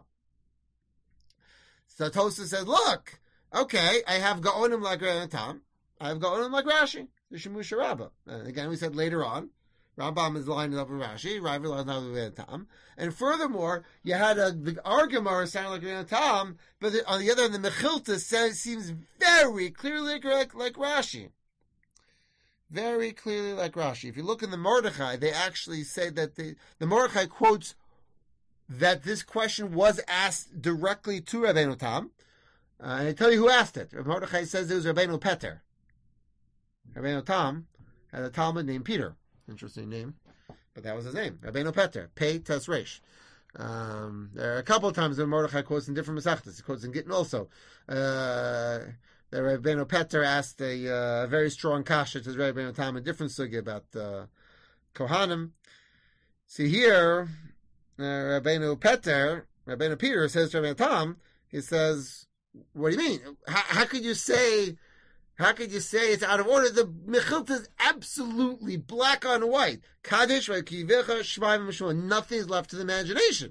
So Tosfos said, look, okay, I have Gaonim like Rabbeinu Tam, I have Gaonim like Rashi, the Shimusha Rabbah. And again, we said later on, Rambam is lined up with Rashi, Rav is lined up with Rabbeinu Tam. And furthermore, you had a, the Argamar sound like Rabbeinu Tam, but the, on the other hand, the Mechilta says, seems very clearly like, like Rashi. Very clearly like Rashi. If you look in the Mordechai, they actually say that the, the Mordechai quotes that this question was asked directly to Rabbeinu Tam. Uh, and I tell you who asked it. Mordechai says it was Rabbeinu Peter. Rabbeinu Tam had a Talmud named Peter. Interesting name. But that was his name. Rabbeinu Peter. Pei Tes Resh. Um, there are a couple of times when Mordechai quotes in different Masechtas. He quotes in Gittin also. Uh, the Rabbeinu Peter asked a uh, very strong kasha to Rabbeinu Tam, a different sugya about uh, Kohanim. See here, uh, Rabbeinu Peter, Rabbeinu Peter says to Rabbeinu Tam, he says, what do you mean? How, how could you say, how could you say it's out of order? The Mechilta is absolutely black on white. Kadesh, Kivecha, Shemaim, Mishma. Nothing is left to the imagination.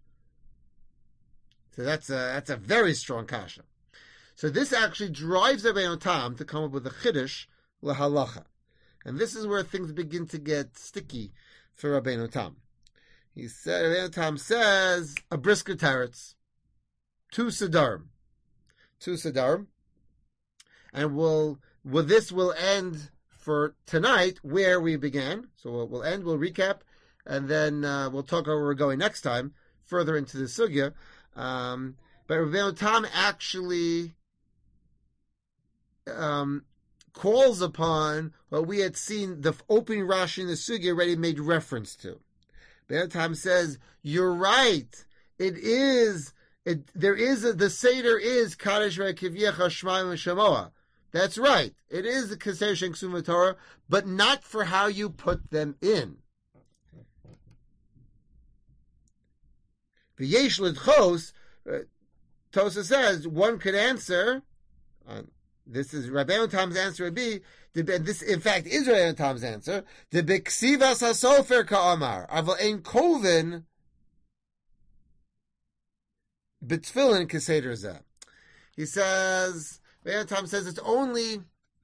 So that's a, that's a very strong kasha. So this actually drives Rabbeinu Tam to come up with a chiddush lahalacha. And this is where things begin to get sticky for Rabbeinu Tam. He said, Rabbeinu Tam says, a brisker teretz, two sedarim, two sedarim, and we'll, well, this will end for tonight where we began. So we'll, we'll end, we'll recap, and then uh, we'll talk about where we're going next time, further into the sugya. Um, but Rabbeinu Tam actually um, calls upon what we had seen the opening Rashi in the sugya already made reference to. Rabbeinu Tam says, you're right. It is, it, there is, a, the Seder is Kadesh Ve'Kivyecha Shemaim Shemoah. That's right. It is the Keseh Shen Ksum Torah, but not for how you put them in. V'yesh l'dchos, Tosa says, one could answer, uh, this is Rabbeinu Tam's answer would be, and this in fact is Rabbeinu Tam's answer, the B'ksivas HaSofer Ka'amar, Aval Ein Koven B'tfilin Keseder Zeh. He says, Rabbeinu Tam says it's only,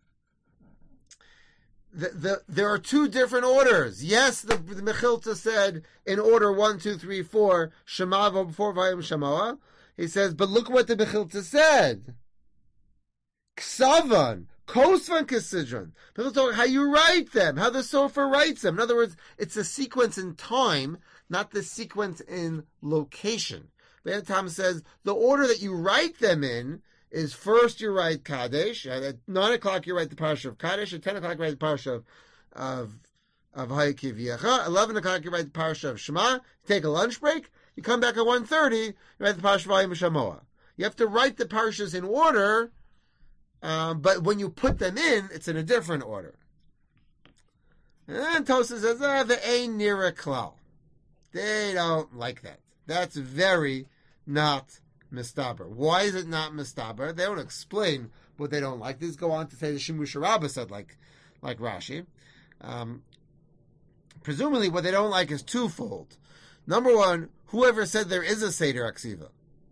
the, the, there are two different orders. Yes, the, the Mechilta said in order one, two, three, four, Shema before Vayim Shemoah. He says, but look what the Mechilta said. Ksavan, Kosvan Kesidron. People talk how you write them, how the Sofer writes them. In other words, it's a sequence in time, not the sequence in location. Rabbeinu Tam says the order that you write them in is first you write Kadesh, at nine o'clock you write the Parsha of Kadesh, at ten o'clock you write the Parsha of of, of Hayakivyecha, eleven o'clock you write the Parsha of Shema, you take a lunch break, you come back at one thirty, you write the Parsha of Vayim Shemoah. You have to write the Parshas in order, um, but when you put them in, it's in a different order. And then Tosa says, ah, the Ein Nira Klal. They don't like that. That's very not mistaber. Why is it not mistaber? They don't explain what they don't like. They just go on to say the Shimush Rabbah said, like, like Rashi. Um, presumably, what they don't like is twofold. Number one, whoever said there is a Seder Aksiva.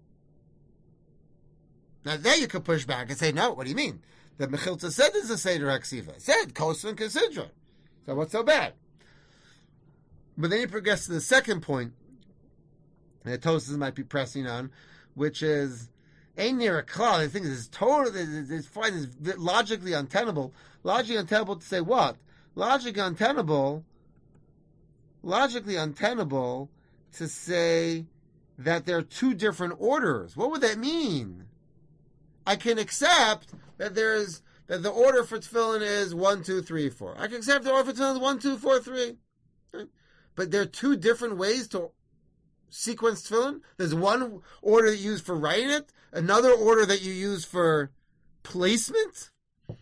Now, there you could push back and say, no, what do you mean? The Mechilta said there's a Seder Aksiva. It said, Kosvan Kesidron. So what's so bad? But then you progress to the second point that Tosas might be pressing on, which is Ein Nira Klal. I think this is totally, this find is logically untenable. Logically untenable to say what? Logically untenable, logically untenable to say that there are two different orders. What would that mean? I can accept that there's, that the order for tefillin is one, two, three, four. I can accept the order for tefillin is one, two, four, three. But there are two different ways to sequence tefillin. There's one order that you use for writing it, another order that you use for placement.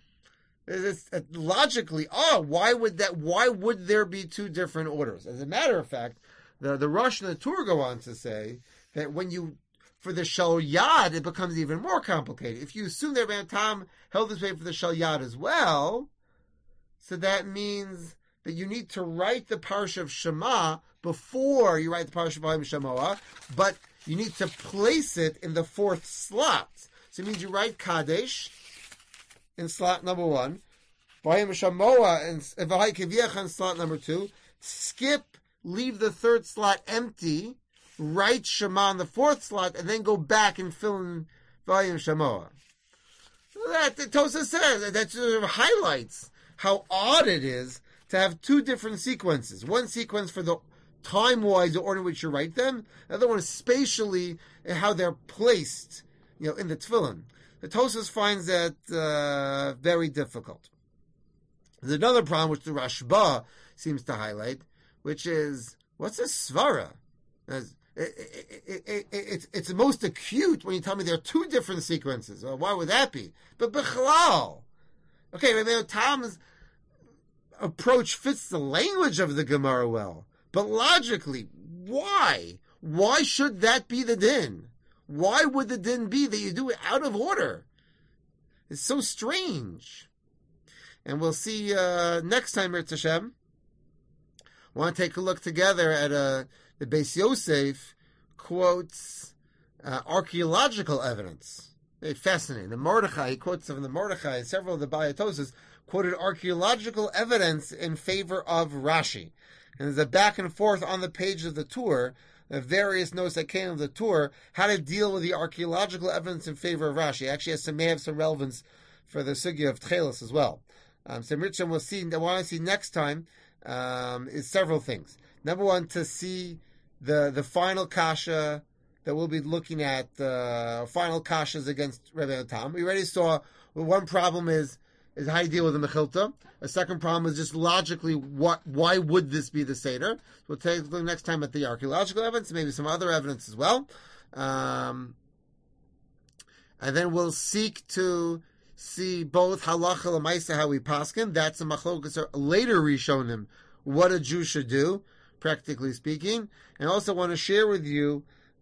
It's, it's, logically, oh, why would that? Why would there be two different orders? As a matter of fact, the the Rosh and the Tur go on to say that when you for the Shal Yad, it becomes even more complicated. If you assume that Rabbeinu Tam held this way for the Shal Yad as well, so that means that you need to write the Parsha of Shema before you write the Parsha of Vayim Shemoah, but you need to place it in the fourth slot. So it means you write Kadesh in slot number one, Vayim Shemoah and Vayim Kivyecha in slot number two, skip, leave the third slot empty, write Shema in the fourth slot, and then go back and fill in Vayim Shemoah. That, Tosa says, that sort of highlights how odd it is to have two different sequences. One sequence for the time-wise, the order in which you write them. The other one is spatially, how they're placed, you know, in the tefillin. The Tosfos finds that uh, very difficult. There's another problem which the Rashba seems to highlight, which is, what's a svara? It, it, it, it, it's, it's most acute when you tell me there are two different sequences. Well, why would that be? But Bechlal. Okay, Rabbeinu Tam's approach fits the language of the Gemara well. But logically, why? Why should that be the din? Why would the din be that you do it out of order? It's so strange. And we'll see uh, next time, Mirz Hashem. I want to take a look together at uh, the Beis Yosef quotes uh, archaeological evidence Very fascinating. The Mordechai, he quotes from the Mordechai, and several of the Bayatoses quoted archaeological evidence in favor of Rashi. And there's a back and forth on the page of the tour, the various notes that came of the tour, how to deal with the archaeological evidence in favor of Rashi. It actually has some, may have some relevance for the sugya of Tchelis as well. Um, so Mircham will see, I want to see next time, um, is several things. Number one, to see the, the final kasha that we'll be looking at, uh, final kashas against Rebbe Tam. We already saw, well, one problem is, is how you deal with the Mechilta. A second problem is just logically, what, why would this be the Seder? So we'll take a look next time at the archaeological evidence, maybe some other evidence as well. Um, and then we'll seek to see both halacha l'maisa, how we paskin. That's a machlokas later Rishonim, what a Jew should do, practically speaking. And I also want to share with you,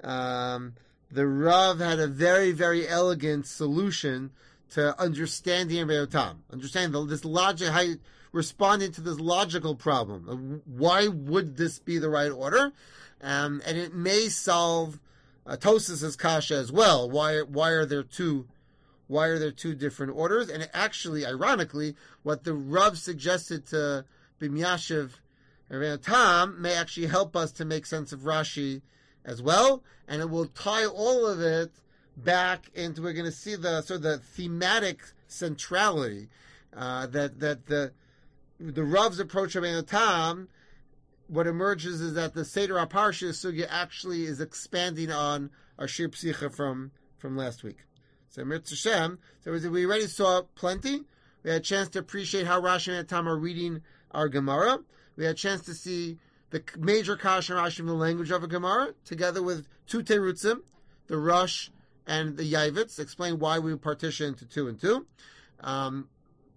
um, the Rav had a very, very elegant solution to understanding Rebbeinu Tam, understanding this logic, how you, responding to this logical problem. Why would this be the right order? Um, and it may solve uh, Tosas' kasha as well. Why? Why are there two? Why are there two different orders? And actually, ironically, what the Rav suggested to Bimyashiv Rebbeinu Tam may actually help us to make sense of Rashi as well, and it will tie all of it back into, we're going to see the sort of the thematic centrality uh, that that the the Rav's approach of Rebbeinu Tam. What emerges is that the Seder HaParsha Sugya actually is expanding on our Shir Psicha from from last week. So Mirz Hashem, so we already saw plenty. We had a chance to appreciate how Rashi and Tam are reading our Gemara. We had a chance to see the major Kasha Rashi in the language of a Gemara, together with two Terutzim, the Rush and the Yavitz, explain why we partition into two and two. Um,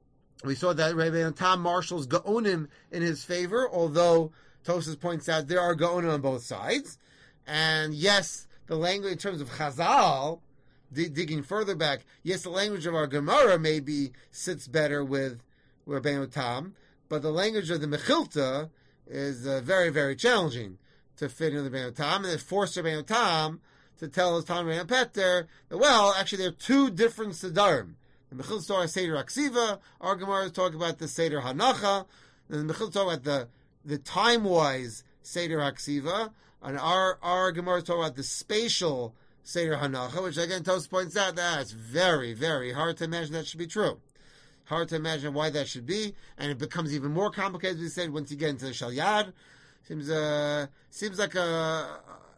we saw that Rebbeinu Tam marshals Gaonim in his favor, although Tosas points out there are Gaonim on both sides. And yes, the language in terms of Chazal, d- digging further back, yes, the language of our Gemara maybe sits better with Rebbeinu Tam, but the language of the Mechilta is uh, very, very challenging to fit in the Rebbeinu Tam, and it forced Rebbeinu Tam to tell his Talmud and Peter that, well, actually there are two different Sedarim. The Mechilta talk about Seder Aksiva, our Gemara is talking about the Seder Hanacha, and the Mechilta talk about the, the time-wise Seder Aksiva, and our, our Gemara is talking about the spatial Seder Hanacha, which again Tosfos points out that it's very, very hard to imagine that should be true. Hard to imagine why that should be, and it becomes even more complicated, as we said, once you get into the Shalyad. Seems, uh, seems like a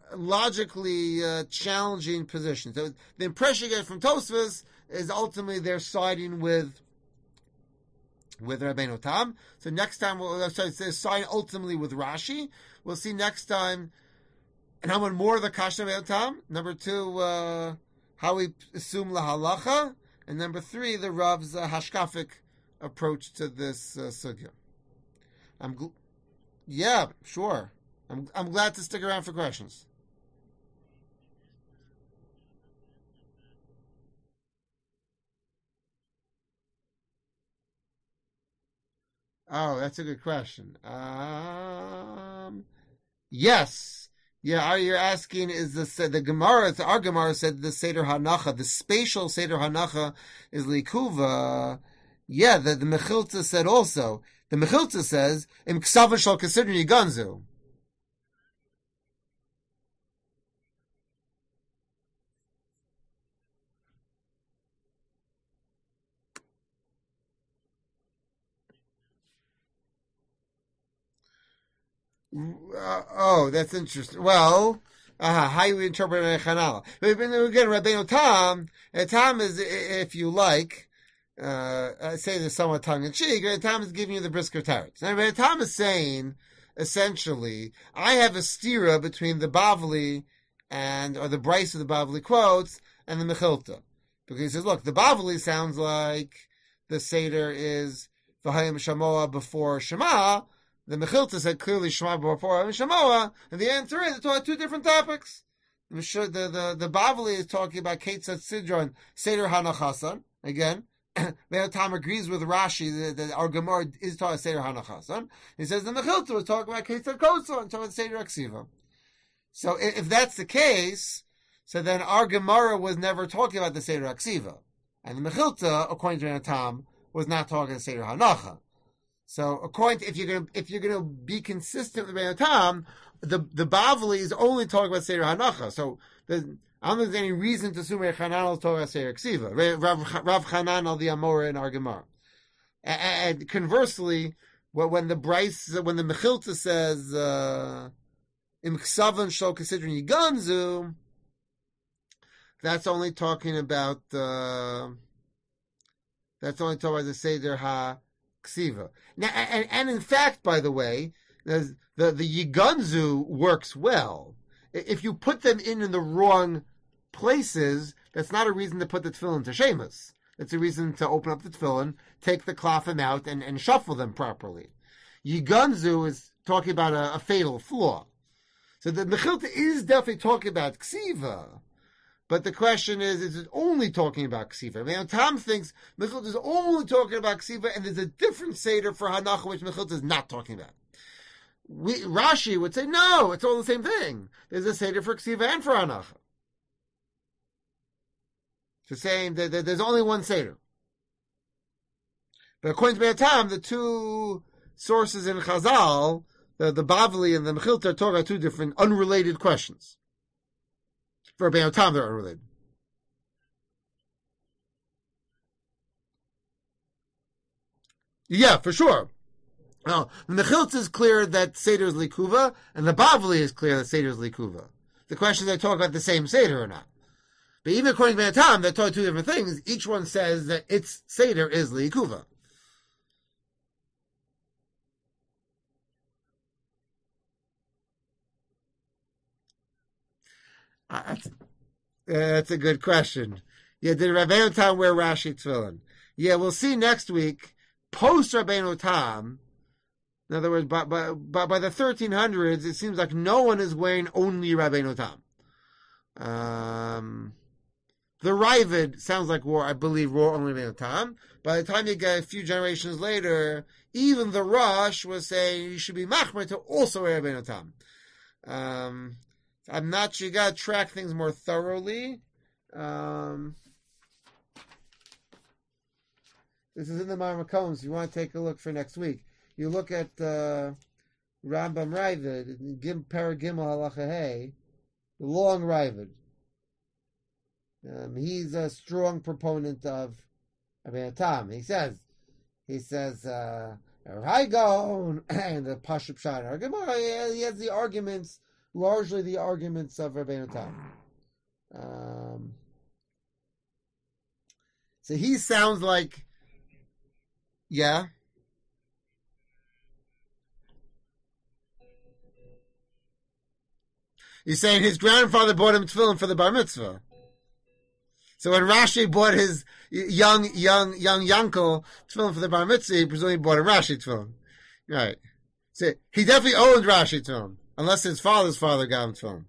logically uh, challenging position. So the impression you get from Tosfos is ultimately they're siding with with Rebbeinu Tam. So next time, we'll sorry, they're siding ultimately with Rashi. We'll see next time, and how much more of the Kasha Rebbeinu Tam. Number two, uh, how we assume lahalacha. And number three, the Rav's uh, hashkafic approach to this uh, sugya. I'm, gl- yeah, sure. I'm, I'm glad to stick around for questions. Oh, that's a good question. Um, yes. Yeah, are you asking, is the the Gemara, our Gemara said the Seder Hanacha, the spatial Seder Hanacha is Likuva. Yeah, the, the Mechilta said also. The Mechilta says, Im Ksava Shal Kesidron Yiganzu. Uh, oh, that's interesting. Well, uh, how you interpret Chanala? Again, Rabbeinu Tam, Tam is, if you like, uh, I say this somewhat tongue in cheek, Tam is giving you the Brisker Tarot. And Rabbeinu Tam is saying, essentially, I have a stira between the Bavli and, or the Bryce of the Bavli quotes, and the Mechilta. Because he says, look, the Bavli sounds like the Seder is V'hayim Shamoa before Shema. The Mechilta said clearly Shema before Shemoah, and the answer is it's two different topics. The the the, the Bavli is talking about Ketzat Sidron Seder Hanachasan. Again, Rebbeinu Tam agrees with Rashi that our Gemara is talking about Seder Hanachasan. He says the Mechilta was talking about Ketzat Kotzon, talking about Seder Aksiva. So if, if that's the case, So then our Gemara was never talking about the Seder HaKsiva. And the Mechilta, according to Tam, was not talking about Seder Hanacha. So according to, if you're gonna, if you're gonna be consistent with Rebbeinu Tam, the, the Bavli is only talking about Seder Hanacha. So there's, I don't think there's any reason to assume Rav Chanan is talking about Seder Ksiva. Rav, Rav Chanan al the Amora in our Gemara. And, and conversely, when the Bryce, when the Mechilta says, uh, Im Ksavan Shol Kesidron Yiganzu, that's only talking about, uh, that's only talking about the Seder HaKsiva. Now, and, and in fact, by the way, the, the, the Yiganzu works well. If you put them in in the wrong places, that's not a reason to put the tefillin to shemus. That's a reason to open up the tefillin, take the klafim out, and, and shuffle them properly. Yiganzu is talking about a, a fatal flaw. So the Mechilta is definitely talking about Ksiva. But the question is, is it only talking about Ksiva? I mean, Tom thinks Mechilta is only talking about Ksiva, and there's a different Seder for Hanacha, which Mechilta is not talking about. We, Rashi would say, no, it's all the same thing. There's a Seder for Ksiva and for Hanacha. So saying that there's only one Seder. But according to Tam, the two sources in Chazal, the, the Bavli and the Mechilta, talk about two different unrelated questions. For Rebbeinu Tam, they're unrelated. Yeah, for sure. Now, the Mechilta is clear that Seder is Likuva, and the Bavli is clear that Seder is Likuva. The question is, they talk about the same Seder or not. But even according to Rebbeinu Tam, they're talking two different things. Each one says that its Seder is Likuva. Uh, that's, uh, that's a good question. Yeah, did Rebbeinu Tam wear Rashi tefillin? Yeah, we'll see next week. Post Rebbeinu Tam, in other words, by, by, by, by the thirteen hundreds, it seems like no one is wearing only Rebbeinu Tam. Um, the Ravid sounds like war, I believe, wore only Rebbeinu Tam. By the time you get a few generations later, even the Rosh was saying you should be machmer to also wear Rebbeinu Tam. Um, I'm not sure, you gotta track things more thoroughly. Um, this is in the Marmar Combs. If you want to take a look for next week, you look at uh, Rambam Ravid, Gim Paragimel Halacha Hey, the long Ravid. Um, he's a strong proponent of Rebbeinu Tam. He says, he says, uh, Raigon and the Pashup Shad argument. He has the arguments. Largely the arguments of Rebbeinu Tam. Um, so he sounds like, yeah. He's saying his grandfather bought him tefillin for the bar mitzvah. So when Rashi bought his young, young, young Yankel tefillin for the bar mitzvah, he presumably bought him Rashi tefillin. Right. So he definitely owned Rashi tefillin. Unless his father's father got him tefillin.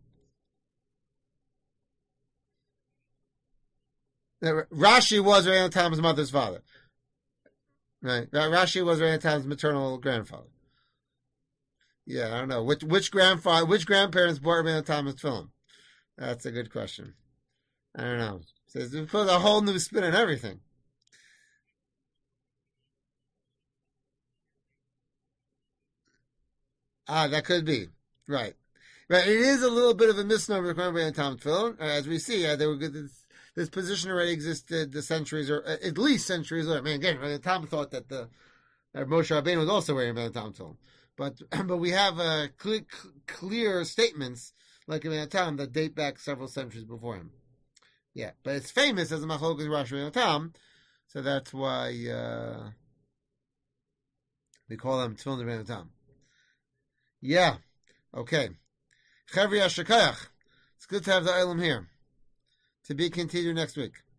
Rashi was Rebbeinu Tam's mother's father. Right? Rashi was Rebbeinu Tam's maternal grandfather. Yeah, I don't know. Which which grandfather, which grandparents bought Rebbeinu Tam's tefillin? That's a good question. I don't know. So it's put a whole new spin on everything. Ah, that could be. Right. Right. It is a little bit of a misnomer to Rebbeinu Tam tefillin. As we see, uh, there were good, this, this position already existed the centuries, or uh, at least centuries later. I mean, again, Rebbeinu Tam thought that the that Moshe Rabbeinu was also wearing Rebbeinu Tam tefillin. But, but we have uh, clear, clear statements like Rebbeinu Tam that date back several centuries before him. Yeah. But it's famous as a Machlokas Rashi Rebbeinu Tam, so that's why uh, we call them tefillin Rebbeinu Tam. Yeah. Okay. Chavri Ashakayach. It's good to have the Olam here. To be continued next week.